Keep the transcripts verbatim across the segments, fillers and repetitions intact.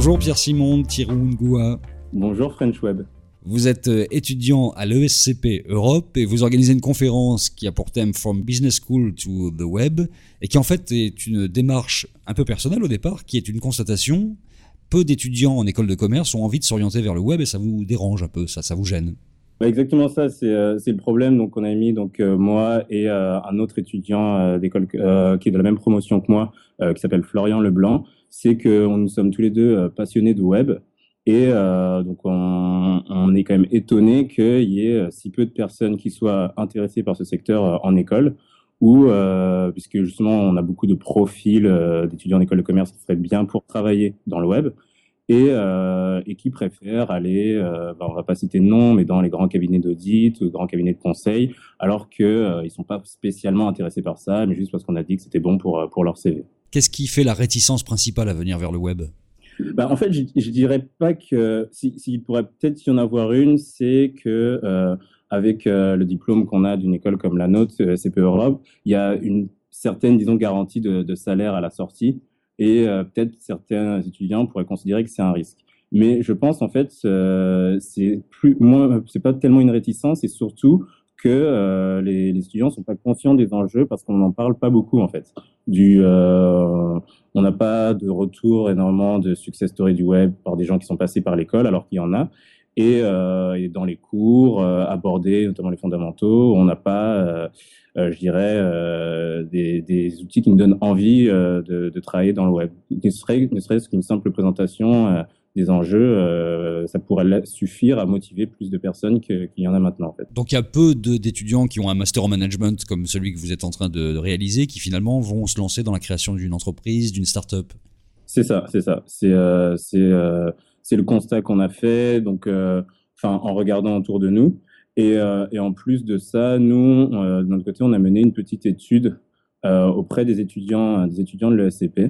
Bonjour Pierre Simon, Thierry Ngoua. Bonjour French Web. Vous êtes étudiant à l'E S C P Europe et vous organisez une conférence qui a pour thème From Business School to the Web et qui en fait est une démarche un peu personnelle au départ, qui est une constatation. Peu d'étudiants en école de commerce ont envie de s'orienter vers le web et ça vous dérange un peu, ça, ça vous gêne. Bah exactement ça, c'est, euh, c'est le problème. Donc on a mis donc euh, moi et euh, un autre étudiant euh, d'école euh, qui est de la même promotion que moi, euh, qui s'appelle Florian Leblanc. C'est que nous sommes tous les deux euh, passionnés de web. Et euh, donc on, on est quand même étonné qu'il y ait si peu de personnes qui soient intéressées par ce secteur euh, en école, ou euh, puisque justement on a beaucoup de profils euh, d'étudiants en école de commerce qui seraient bien pour travailler dans le web, et, euh, et qui préfèrent aller, euh, ben on va pas citer de nom, mais dans les grands cabinets d'audit, ou grands cabinets de conseil, alors que euh, ils sont pas spécialement intéressés par ça, mais juste parce qu'on a dit que c'était bon pour pour leur C V. Qu'est-ce qui fait la réticence principale à venir vers le web ? Bah, en fait, je, je dirais pas que s'il si, si pourrait peut-être y en avoir une, c'est que euh, avec euh, le diplôme qu'on a d'une école comme la nôtre, E S C P Europe, il y a une certaine, disons, garantie de, de salaire à la sortie, et euh, peut-être certains étudiants pourraient considérer que c'est un risque. Mais je pense en fait, euh, c'est plus, moins, c'est pas tellement une réticence, c'est surtout que euh, les, les étudiants sont pas conscients des enjeux parce qu'on n'en parle pas beaucoup en fait. Du, euh, on n'a pas de retour énormément de success story du web par des gens qui sont passés par l'école, alors qu'il y en a. Et, euh, et dans les cours euh, abordés, notamment les fondamentaux, on n'a pas, euh, euh, je dirais, euh, des, des outils qui nous donnent envie euh, de, de travailler dans le web. Ne serait, ne serait-ce qu'une simple présentation euh, des enjeux, euh, ça pourrait suffire à motiver plus de personnes que, qu'il y en a maintenant en fait. Donc il y a peu de, d'étudiants qui ont un master en management comme celui que vous êtes en train de, de réaliser, qui finalement vont se lancer dans la création d'une entreprise, d'une start-up. C'est ça, c'est ça. C'est, euh, c'est, euh, c'est le constat qu'on a fait, donc, euh, enfin, en regardant autour de nous. Et, euh, et en plus de ça, nous, euh, de notre côté, on a mené une petite étude euh, auprès des étudiants, des étudiants de l'E S C P.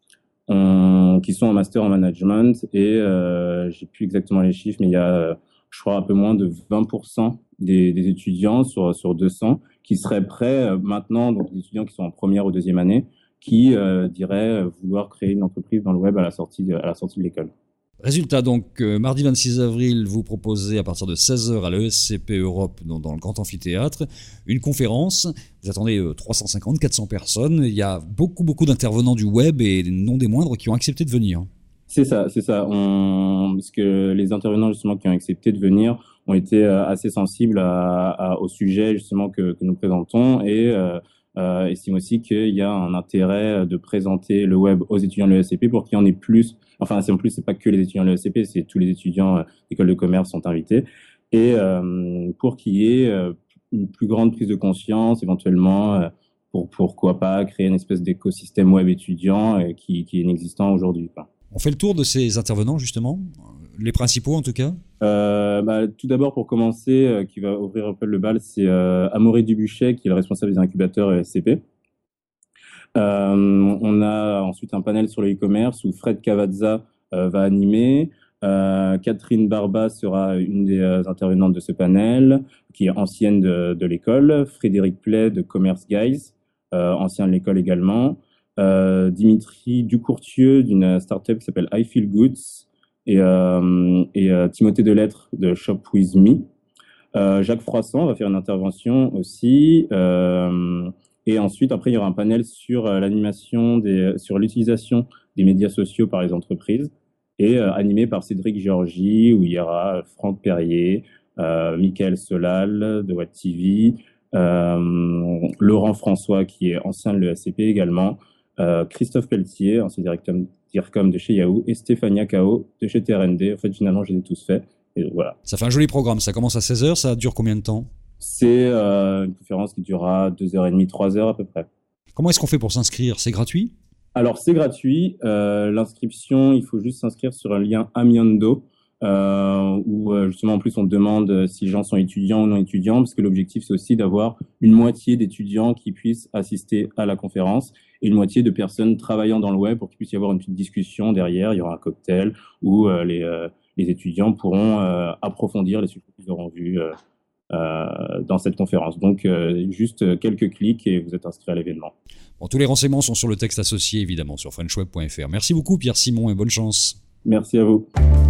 On, qui sont en master en management, et euh, j'ai plus exactement les chiffres, mais il y a, je crois, un peu moins de vingt pour cent des, des étudiants sur, sur deux cents qui seraient prêts euh, maintenant, donc des étudiants qui sont en première ou deuxième année, qui euh, diraient vouloir créer une entreprise dans le web à la sortie de, à la sortie de l'école. Résultat, donc, euh, mardi vingt-six avril, vous proposez à partir de seize heures à l'E S C P Europe, dans, dans le grand amphithéâtre, une conférence. Vous attendez euh, trois cent cinquante à quatre cents personnes. Il y a beaucoup, beaucoup d'intervenants du web et non des moindres qui ont accepté de venir. C'est ça, c'est ça. On, parce que les intervenants justement qui ont accepté de venir ont été euh, assez sensibles à, à, au sujet justement que, que nous présentons, et euh, euh, estiment aussi qu'il y a un intérêt de présenter le web aux étudiants de l'E S C P pour qu'il y en ait plus. Enfin, c'est en plus, c'est pas que les étudiants de l'E S C P, c'est tous les étudiants euh, d'école de commerce sont invités, et euh, pour qu'il y ait euh, une plus grande prise de conscience, éventuellement, euh, pour pourquoi pas créer une espèce d'écosystème web étudiant euh, qui, qui est inexistant aujourd'hui, quoi. On fait le tour de ces intervenants, justement, les principaux en tout cas. Euh, bah, tout d'abord, pour commencer, euh, qui va ouvrir un peu le bal, c'est euh, Amaury Dubuchet, qui est le responsable des incubateurs E S C P. Euh, on a ensuite un panel sur le e-commerce où Fred Cavazza euh, va animer. Euh, Catherine Barba sera une des euh, intervenantes de ce panel, qui est ancienne de, de l'école. Frédéric Play de Commerce Guys, euh, ancien de l'école également. Euh, Dimitri Ducourtieu d'une startup qui s'appelle I Feel Goods, et, euh, et euh, Timothée Delettre de Shop With Me. Euh, Jacques Froissant va faire une intervention aussi. Euh, et ensuite, après, il y aura un panel sur euh, l'animation, des, sur l'utilisation des médias sociaux par les entreprises, et euh, animé par Cédric Georgie, où il y aura Franck Perrier, euh, Michael Solal de Watt T V, euh, Laurent François, qui est ancien de l'E S C P également, euh, Christophe Pelletier, ancien directeur d'IRCOM de chez Yahoo, et Stéphania Cao de chez T R N D. En fait, finalement, je les ai tous faits. Et voilà. Ça fait un joli programme. Ça commence à seize heures, ça dure combien de temps ? C'est euh, une conférence qui durera deux heures trente, trois heures à peu près. Comment est-ce qu'on fait pour s'inscrire ? C'est gratuit ? Alors, c'est gratuit. Euh, l'inscription, il faut juste s'inscrire sur un lien Amiondo, euh, où euh, justement, en plus, on demande si les gens sont étudiants ou non étudiants, parce que l'objectif, c'est aussi d'avoir une moitié d'étudiants qui puissent assister à la conférence et une moitié de personnes travaillant dans le web pour qu'il puisse y avoir une petite discussion derrière. Il y aura un cocktail où euh, les, euh, les étudiants pourront euh, approfondir les sujets qu'ils auront vus euh, euh, dans cette conférence. Donc, euh, juste quelques clics et vous êtes inscrit à l'événement. Bon, tous les renseignements sont sur le texte associé, évidemment, sur french web point f r. Merci beaucoup, Pierre Simon, et bonne chance. Merci à vous.